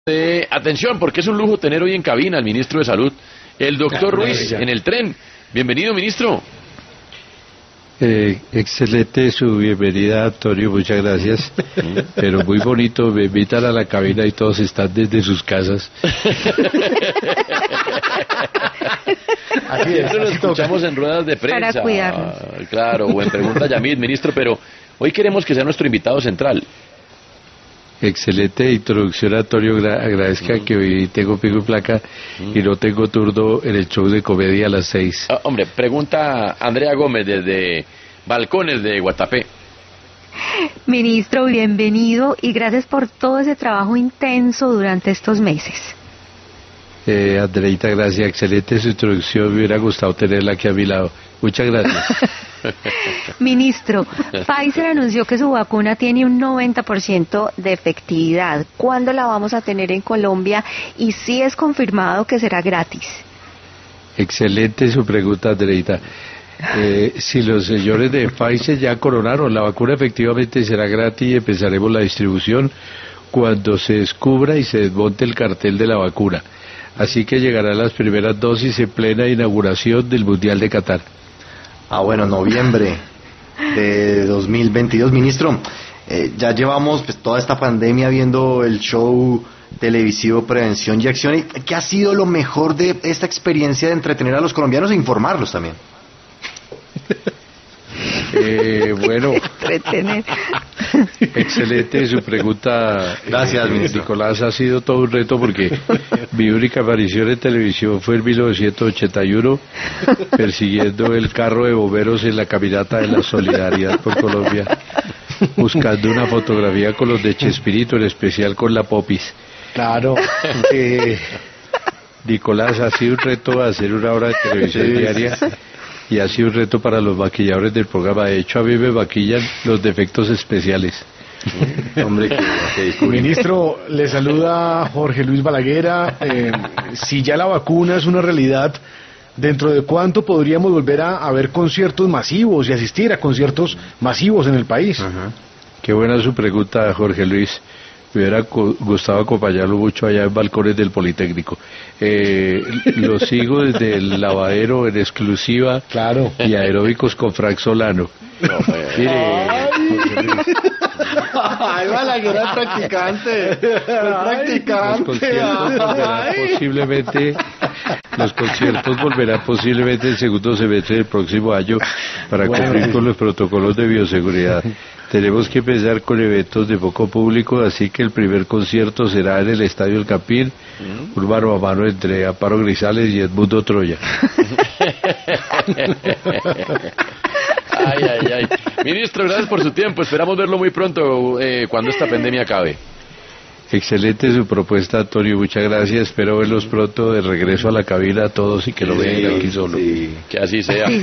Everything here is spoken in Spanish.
Atención, porque es un lujo tener hoy en cabina al ministro de Salud, el doctor Ruiz, en el tren. Bienvenido, ministro. Excelente su bienvenida, Antonio, muchas gracias. Pero muy bonito, me invitan a la cabina y todos están desde sus casas. Aquí eso lo escuchamos en ruedas de prensa. Para cuidarnos. Claro, o en Pregunta Yamid, ministro, pero hoy queremos que sea nuestro invitado central. Excelente introducción, Antonio. Agradezca que hoy tengo pico y placa y no tengo turno en el show de comedia a las 6. Hombre, pregunta Andrea Gómez desde Balcones de Guatapé. Ministro, bienvenido y gracias por todo ese trabajo intenso durante estos meses. Andreita, gracias. Excelente su introducción. Me hubiera gustado tenerla aquí a mi lado. Muchas gracias. Ministro, Pfizer anunció que su vacuna tiene un 90% de efectividad. ¿Cuándo la vamos a tener en Colombia? Y si es confirmado que será gratis. Excelente su pregunta, Andreita. Si los señores de Pfizer ya coronaron, la vacuna efectivamente será gratis y empezaremos la distribución cuando se descubra y se desmonte el cartel de la vacuna. Así que llegarán las primeras dosis en plena inauguración del Mundial de Qatar. Bueno, noviembre de 2022. Ministro, ya llevamos toda esta pandemia viendo el show televisivo Prevención y Acción. ¿Qué ha sido lo mejor de esta experiencia de entretener a los colombianos e informarlos también? Bueno, Entretener. Excelente su pregunta. Gracias, ministro. Nicolás, ha sido todo un reto porque mi única aparición en televisión fue en 1981 persiguiendo el carro de bomberos en la caminata de la solidaridad por Colombia, buscando una fotografía con los de Chespirito, en especial con la Popis. Claro. Nicolás, ha sido un reto hacer una hora de televisión diaria. Y ha sido un reto para los maquilladores del programa. De hecho, a mí me maquillan los defectos especiales. Hombre, que Ministro, le saluda Jorge Luis Balaguera. Si ya la vacuna es una realidad, ¿dentro de cuánto podríamos volver a ver conciertos masivos y asistir a conciertos masivos en el país? Qué buena su pregunta, Jorge Luis. Me hubiera gustado acompañarlo mucho allá en Balcones del Politécnico. Lo sigo desde el lavadero en exclusiva. Claro. Y aeróbicos con Frank Solano. Mire, ¡Ay, Balaguer, es practicante! Los conciertos volverán posiblemente el segundo semestre del próximo año para cumplir con los protocolos de bioseguridad. Tenemos que empezar con eventos de poco público, así que el primer concierto será en el Estadio El Campín, un mano a mano entre Amparo Grisales y Edmundo Troya. Ay. Ministro, gracias por su tiempo. Esperamos verlo muy pronto cuando esta pandemia acabe. Excelente su propuesta, Antonio. Muchas gracias. Espero verlos pronto de regreso a la cabina a todos y que lo vean aquí solo. Que así sea.